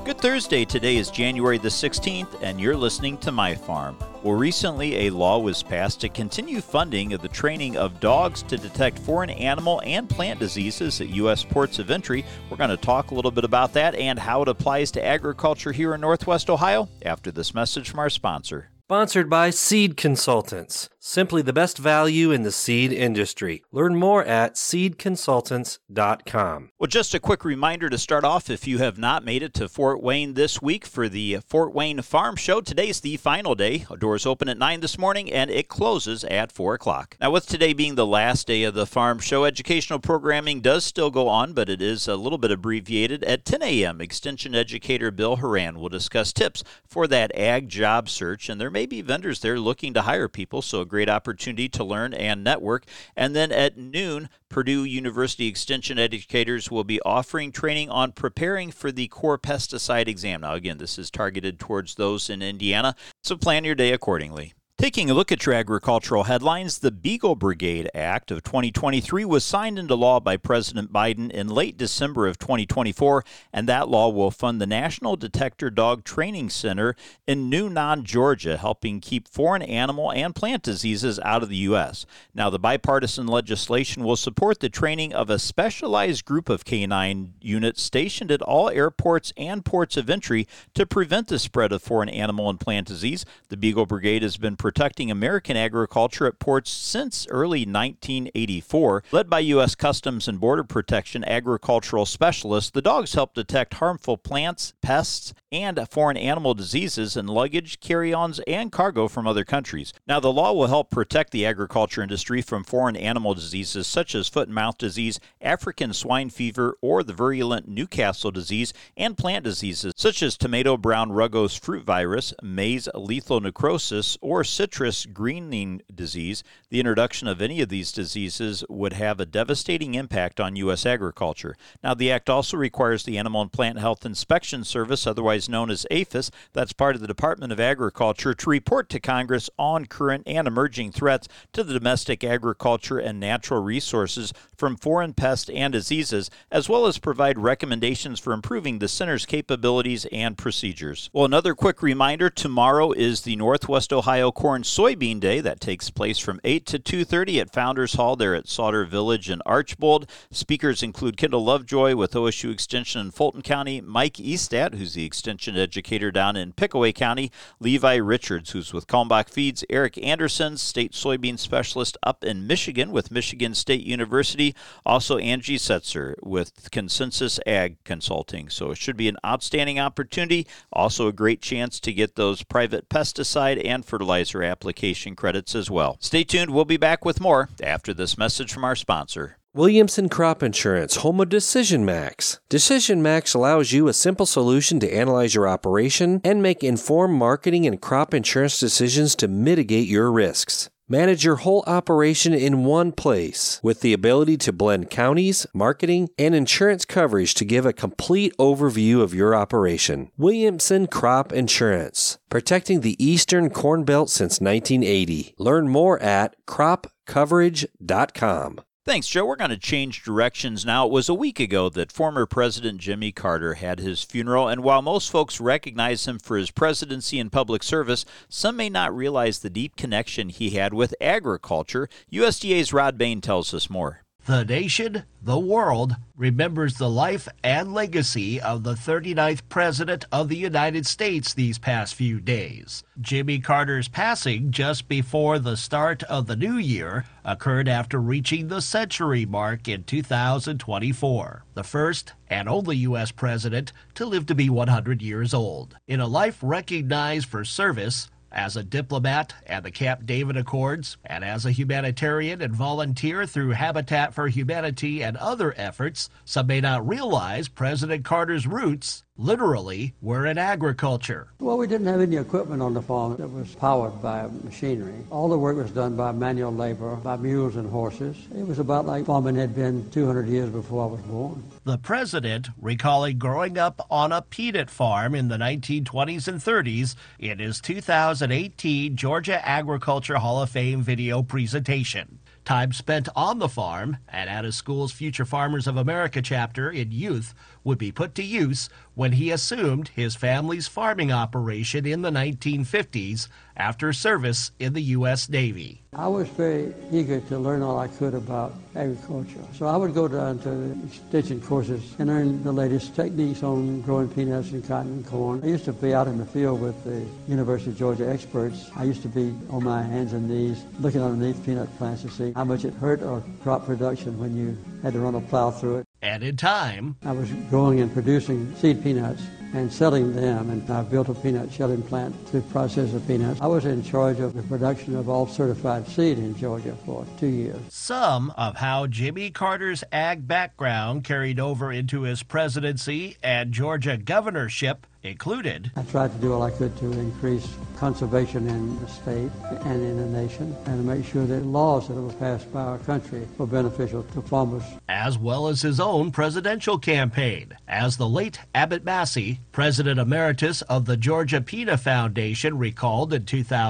Good Thursday. Today is January the 16th, and you're listening to My Farm. Well, recently a law was passed to continue funding of the training of dogs to detect foreign animal and plant diseases at U.S. ports of entry. We're going to talk a little bit about that and how it applies to agriculture here in Northwest Ohio after this message from our sponsor. Sponsored by Seed Consultants, simply the best value in the seed industry. Learn more at seedconsultants.com. Well, just a quick reminder to start off, if you have not made it to Fort Wayne this week for the Fort Wayne Farm Show, today's the final day. Doors open at 9 this morning and it closes at 4 o'clock. Now, with today being the last day of the Farm Show, educational programming does still go on, but it is a little bit abbreviated. At 10 a.m., Extension Educator Bill Horan will discuss tips for that ag job search, and there may be vendors there looking to hire people, so a great opportunity to learn and network. And then at noon, Purdue University Extension educators will be offering training on preparing for the core pesticide exam. Now, again, this is targeted towards those in Indiana, so plan your day accordingly. Taking a look at your agricultural headlines, the Beagle Brigade Act of 2023 was signed into law by President Biden in late December of 2024, and that law will fund the National Detector Dog Training Center in Newnan, Georgia, helping keep foreign animal and plant diseases out of the U.S. Now, the bipartisan legislation will support the training of a specialized group of canine units stationed at all airports and ports of entry to prevent the spread of foreign animal and plant disease. The Beagle Brigade has been protecting American agriculture at ports since early 1984. Led by U.S. Customs and Border Protection agricultural specialists, the dogs help detect harmful plants, pests, and foreign animal diseases in luggage, carry-ons, and cargo from other countries. Now, the law will help protect the agriculture industry from foreign animal diseases such as foot and mouth disease, African swine fever, or the virulent Newcastle disease, and plant diseases such as tomato brown rugose fruit virus, maize lethal necrosis, or citrus greening disease. The introduction of any of these diseases would have a devastating impact on U.S. agriculture. Now, the act also requires the Animal and Plant Health Inspection Service, otherwise known as APHIS, that's part of the Department of Agriculture, to report to Congress on current and emerging threats to the domestic agriculture and natural resources from foreign pests and diseases, as well as provide recommendations for improving the center's capabilities and procedures. Well, another quick reminder, tomorrow is the Northwest Ohio Corn Soybean Day. That takes place from 8 to 2:30 at Founders Hall there at Sauter Village in Archbold. Speakers include Kendall Lovejoy with OSU Extension in Fulton County, Mike Estat, who's the Extension educator down in Pickaway County, Levi Richards, who's with Kalmbach Feeds, Eric Anderson, state soybean specialist up in Michigan with Michigan State University, also Angie Setzer with Consensus Ag Consulting. So it should be an outstanding opportunity, also a great chance to get those private pesticide and fertilizer application credits as well. Stay tuned. We'll be back with more after this message from our sponsor. Williamson Crop Insurance, home of Decision Max. Decision Max allows you a simple solution to analyze your operation and make informed marketing and crop insurance decisions to mitigate your risks. Manage your whole operation in one place with the ability to blend counties, marketing, and insurance coverage to give a complete overview of your operation. Williamson Crop Insurance, protecting the Eastern Corn Belt since 1980. Learn more at cropcoverage.com. Thanks, Joe. We're going to change directions now. It was a week ago that former President Jimmy Carter had his funeral, and while most folks recognize him for his presidency and public service, some may not realize the deep connection he had with agriculture. USDA's Rod Bain tells us more. The nation, the world, remembers the life and legacy of the 39th President of the United States these past few days. Jimmy Carter's passing just before the start of the new year occurred after reaching the century mark in 2024, the first and only U.S. president to live to be 100 years old. In a life recognized for service, as a diplomat and the Camp David Accords, and as a humanitarian and volunteer through Habitat for Humanity and other efforts, some may not realize President Carter's roots literally were in agriculture. Well, we didn't have any equipment on the farm that was powered by machinery. All the work was done by manual labor, by mules and horses. It was about like farming had been 200 years before I was born. The president recalling growing up on a peanut farm in the 1920s and 30s in his 2018 Georgia Agriculture Hall of Fame video presentation. Time spent on the farm and at his school's Future Farmers of America chapter in youth would be put to use when he assumed his family's farming operation in the 1950s after service in the U.S. Navy. I was very eager to learn all I could about agriculture. So I would go down to extension courses and learn the latest techniques on growing peanuts and cotton and corn. I used to be out in the field with the University of Georgia experts. I used to be on my hands and knees looking underneath peanut plants to see how much it hurt our crop production when you had to run a plow through it. And in time, I was growing and producing seed peanuts and selling them, and I built a peanut shelling plant to process the peanuts. I was in charge of the production of all certified seed in Georgia for 2 years. Some of how Jimmy Carter's ag background carried over into his presidency and Georgia governorship included. I tried to do all I could to increase conservation in the state and in the nation and to make sure that laws that were passed by our country were beneficial to farmers. As well as his own presidential campaign, as the late Abbott Massey, President Emeritus of the Georgia PETA Foundation, recalled in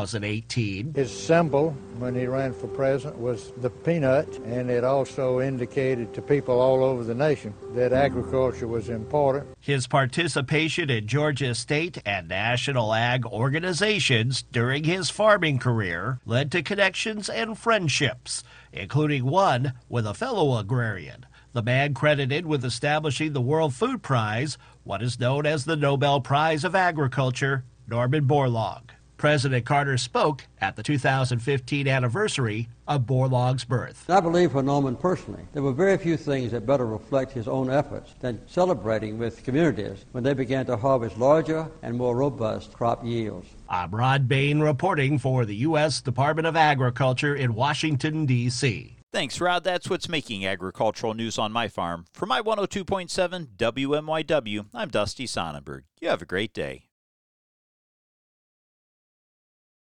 2018. His symbol when he ran for president was the peanut, and it also indicated to people all over the nation that agriculture was important. His participation in Georgia state and national ag organizations during his farming career led to connections and friendships, including one with a fellow agrarian, the man credited with establishing the World Food Prize, what is known as the Nobel Prize of Agriculture, Norman Borlaug. President Carter spoke at the 2015 anniversary of Borlaug's birth. I believe for Norman personally, there were very few things that better reflect his own efforts than celebrating with communities when they began to harvest larger and more robust crop yields. I'm Rod Bain reporting for the U.S. Department of Agriculture in Washington, D.C. Thanks, Rod. That's what's making agricultural news on my farm. For my 102.7 WMYW, I'm Dusty Sonnenberg. You have a great day.